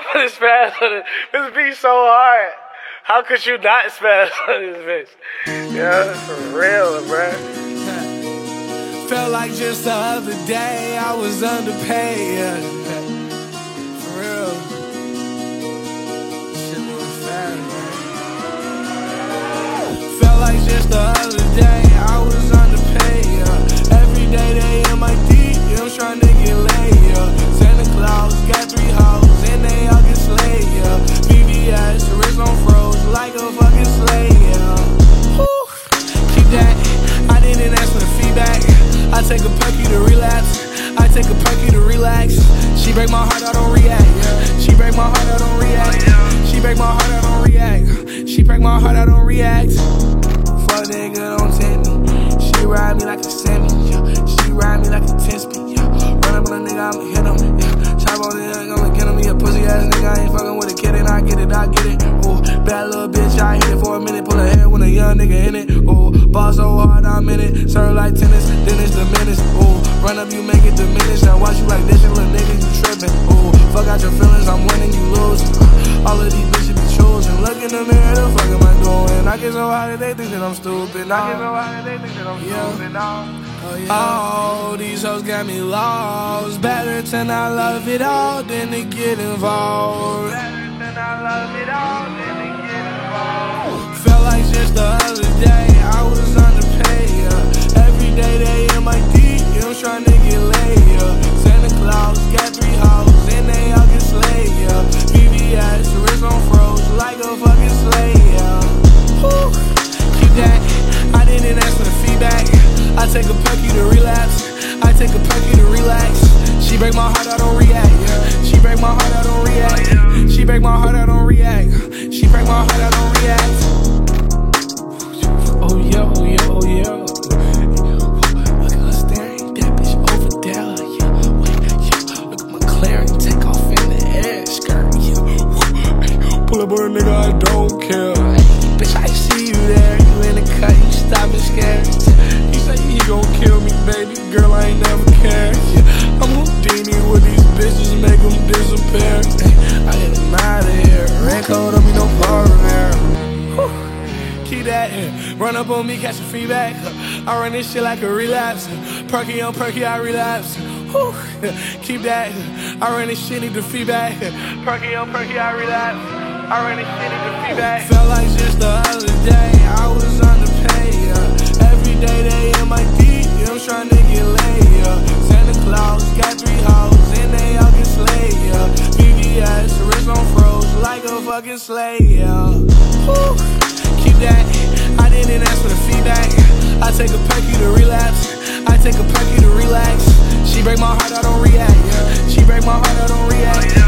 finna spaz on it. This beat so hard. How could you not spaz on this bitch? Yeah, for real, bruh. Felt like just the other day I was underpaid. Yeah. For real. Shit was fast, man. Felt like just the other day I was underpaid. Yeah. Every day they in my DMs trying to get laid. Yeah. Santa Claus got 3 hoes and they all get slayed. Yeah. VVS, wrist on froze like a fucking slave. Yeah. Whew. Keep that. I didn't ask for the feedback. I take a perky to relapse. I take a perky to relax. She break my heart, I don't react. Yeah. She break my heart, I don't react. She break my heart, I don't react. She break my heart, I don't react. Fuck nigga, don't tempt me. She ride me like a semi. Yeah. She ride me like a 10-speed. Yeah. Run up on a nigga, I'ma hit him. Yeah. Chop on the nigga, I'ma get him. He a pussy ass nigga, I ain't fucking with a kid and I get it, I get it. Ooh, bad little bitch, I hit it for a minute. Pull her hair with a young nigga in it. Ooh, ball so hard, I'm in it. Serve like tennis, then it's the menace. Ooh, run up, you make it diminish. I watch you like this, and little nigga, you trippin'. Ooh, fuck out your feelings, I'm winning, you losing. All of these bitches be chosen. Look in the mirror, the fuck am I doing? I get so high that they think that I'm stupid. I get so high that they think that I'm stupid. Oh, yeah. Oh, these hoes got me lost. Better than I love it all than to get involved. Better than I love it all than to get involved. Felt like just the other day I was underpaid. Yeah. Every day they in my DMs trying to get laid. Yeah. Santa Claus got 3 hoes and they all get slayed. Yeah. VVS, wrist on froze like a fucking slave. Yeah. Whew. Keep that. I didn't ask for the feedback. I take a perky to relapse. I take a perky to relax. She break my heart, I don't react. Yeah. She break my heart, I don't react. She break my heart, I don't react. She break my heart, I don't react. Oh yeah, oh yeah, oh yeah. Look at her staring, that bitch over there. Yeah, wait, yeah. Look at my McLaren take off in the air skirt. Yeah, pull up on a nigga, I don't care. Hey, bitch, I see you there. You in the cut, you stop me scared. He gon' kill me, baby girl, I ain't never cared. Yeah, I'm Houdini with these bitches, make them disappear. I get them out of here. Red coat on me, no power there. Keep that. Run up on me, catch a feedback. I run this shit like a relapse. Perky on perky, I relapse. Keep that. I run this shit, need the feedback. Perky on perky, I relapse. I run this shit, need the feedback. Felt like just the other day I was underpaid. Every day they in my DMs trying to get laid. Yeah. Santa Claus got 3 hoes and they all get slayed. Yeah. VVS, wrist on froze like a fucking slave. Yeah. Whew. Keep that. I didn't ask for the feedback. I take a perky to relapse. I take a perky to relax. She break my heart, I don't react. Yeah. She break my heart, I don't react.